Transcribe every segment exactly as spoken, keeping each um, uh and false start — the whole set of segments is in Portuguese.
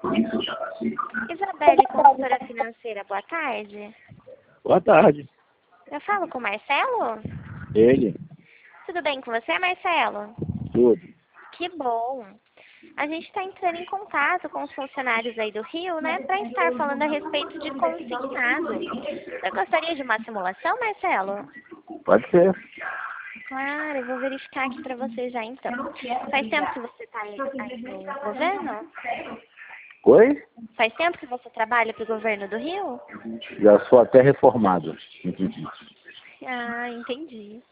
Isabelle, consultora financeira, boa tarde. Boa tarde. Eu falo com o Marcelo? Ele? Tudo bem com você, Marcelo? Tudo. Que bom. A gente está entrando em contato com os funcionários aí do Rio, né, para estar falando a respeito de consignado. Você gostaria de uma simulação, Marcelo? Pode ser. Claro, eu vou verificar aqui para você já então. Faz tempo que você está aí, aí no governo? Oi? Faz tempo que você trabalha para o governo do Rio? Já sou até reformado. Ah, entendi.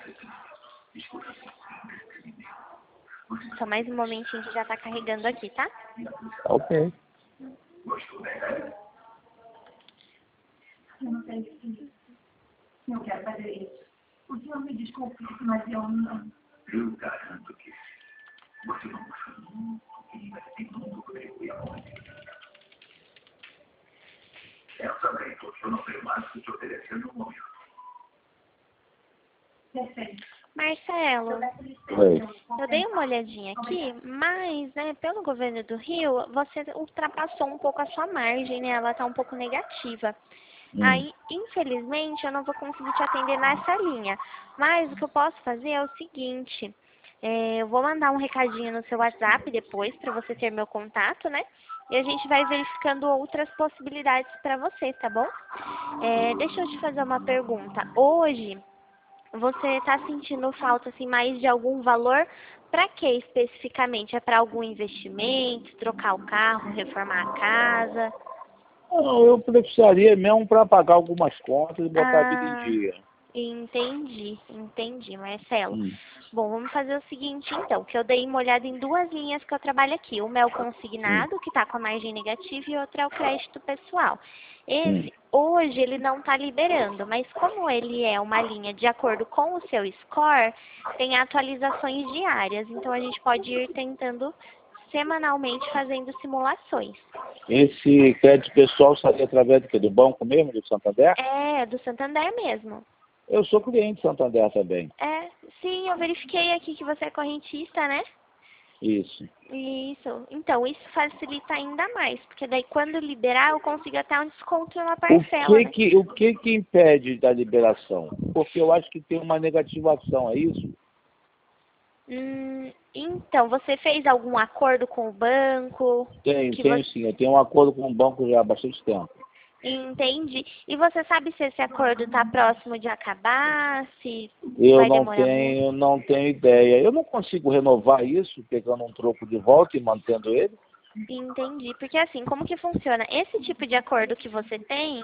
Só mais um momentinho que já está carregando aqui, tá? Ok. Eu não sei se eu quero fazer isso. O senhor me desculpe, mas eu não... Eu garanto que você não gosta muito e vai ter tudo comigo e amor. Eu também, porque eu não tenho mais o que te oferecer no momento. Perfeito. Marcelo, Oi. eu dei uma olhadinha aqui, mas, né, pelo governo do Rio, você ultrapassou um pouco a sua margem, né? Ela está um pouco negativa. Hum. Aí, infelizmente, eu não vou conseguir te atender nessa linha. Mas o que eu posso fazer é o seguinte, é, eu vou mandar um recadinho no seu WhatsApp depois, para você ter meu contato, né? E a gente vai verificando outras possibilidades para você, tá bom? É, deixa eu te fazer uma pergunta. Hoje, você está sentindo falta, assim, mais de algum valor? Para que especificamente? É para algum investimento, trocar o carro, reformar a casa? Não, eu precisaria mesmo para pagar algumas contas e botar a vida em Ah, dia. entendi, entendi, Marcelo. Hum. Bom, vamos fazer o seguinte então, que eu dei uma olhada em duas linhas que eu trabalho aqui. Uma é o Hum. consignado, que está com a margem negativa, e outra é o crédito pessoal. Hum. Esse, hoje, ele não está liberando, mas como ele é uma linha de acordo com o seu score, tem atualizações diárias. Então, a gente pode ir tentando semanalmente fazendo simulações. Esse crédito pessoal saía através do quê? Do banco mesmo, do Santander? É, do Santander mesmo. Eu sou cliente do Santander também. É, sim, eu verifiquei aqui que você é correntista, né? Isso. Isso. Então, isso facilita ainda mais, porque daí quando liberar eu consigo até um desconto na O parcela, que né? que, o que que impede da liberação? Porque eu acho que tem uma negativação, é isso? Hum, então, você fez algum acordo com o banco? Tenho, Que tenho você... sim. Eu tenho um acordo com o banco já há bastante tempo. Entende? E você sabe se esse acordo está próximo de acabar, se Eu vai não demorar muito? tenho, não tenho ideia. Eu não consigo renovar isso, pegando um troco de volta e mantendo ele. Entendi. Porque assim, como que funciona? Esse tipo de acordo que você tem,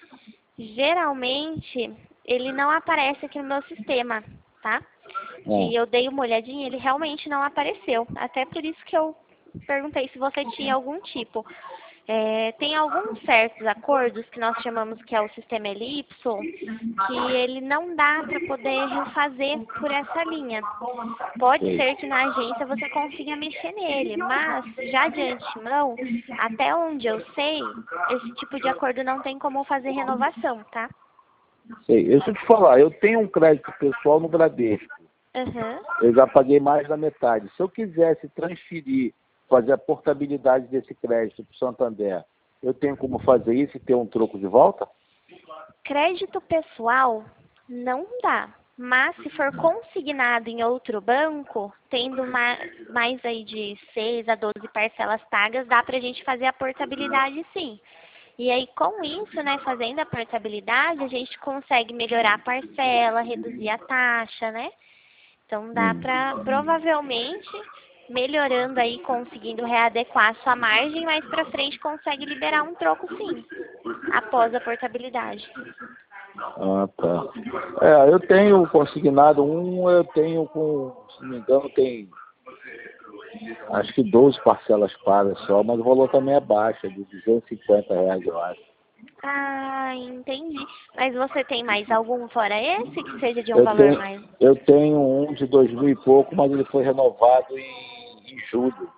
geralmente, ele não aparece aqui no meu sistema, tá? É. E eu dei uma olhadinha, ele realmente não apareceu. Até por isso que eu perguntei se você tinha algum tipo. É, tem alguns certos acordos que nós chamamos que é o sistema Elipso, que ele não dá para poder refazer por essa linha. Pode Sei. ser que na agência você consiga mexer nele, mas já de antemão, até onde eu sei, esse tipo de acordo não tem como fazer renovação, tá? Sei. Deixa eu te falar, eu tenho um crédito pessoal no Bradesco. Aham. Eu já paguei mais da metade. Se eu quisesse transferir, fazer a portabilidade desse crédito para o Santander, eu tenho como fazer isso e ter um troco de volta? Crédito pessoal não dá, mas se for consignado em outro banco, tendo ma- mais aí de seis a doze parcelas pagas, dá pra gente fazer a portabilidade sim. E aí com isso, né, fazendo a portabilidade, a gente consegue melhorar a parcela, reduzir a taxa, né? Então dá Hum. pra, provavelmente, melhorando aí, conseguindo readequar a sua margem, mais pra frente consegue liberar um troco sim, após a portabilidade. Ah, tá. É, eu tenho consignado um, eu tenho com, se não me engano, tem acho que doze parcelas pagas só, mas o valor também é baixo, é de duzentos e cinquenta reais, eu acho. Ah, entendi. Mas você tem mais algum fora esse que seja de um Eu valor tenho, mais? eu tenho um de dois mil e pouco, mas ele foi renovado em, em julho.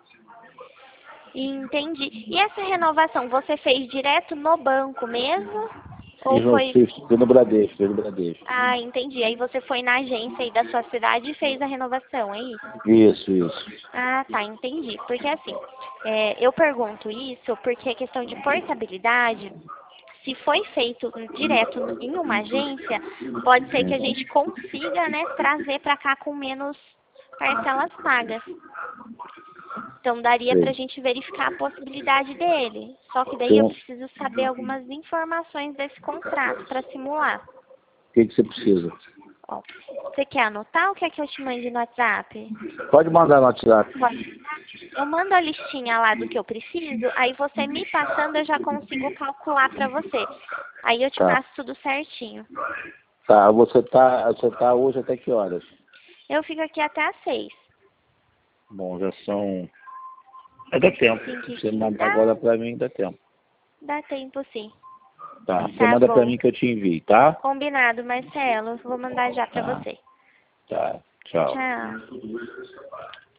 Entendi. E essa renovação você fez direto no banco mesmo? Ou Fiz no, foi... fiz, fiz no Bradesco, fiz no Bradesco. Ah, entendi. Aí você foi na agência aí da sua cidade e fez a renovação, é isso? Isso, isso. Ah, tá, entendi. Porque assim, é, eu pergunto isso porque a questão de portabilidade, se foi feito direto em uma agência, pode ser que a gente consiga, né, trazer para cá com menos parcelas pagas. Então daria Sim. pra gente verificar a possibilidade dele. Só que daí Sim. eu preciso saber algumas informações desse contrato para simular. O que, que você precisa? Ó, você quer anotar ou quer que eu te mande no WhatsApp? Pode mandar no WhatsApp. Pode. Eu mando a listinha lá do que eu preciso, aí você me passando eu já consigo calcular pra você. Aí eu te Tá. passo tudo certinho. Tá, você tá, você tá hoje até que horas? Eu fico aqui até às seis. Bom, já são... É, dá tempo. Cinco e Se você mandar quinze. agora pra mim, dá tempo. Dá tempo sim. Tá, você Tá manda bom. pra mim que eu te envio, tá? Combinado, Marcelo. Vou mandar já pra Tá. você. Tá, tchau. Tchau.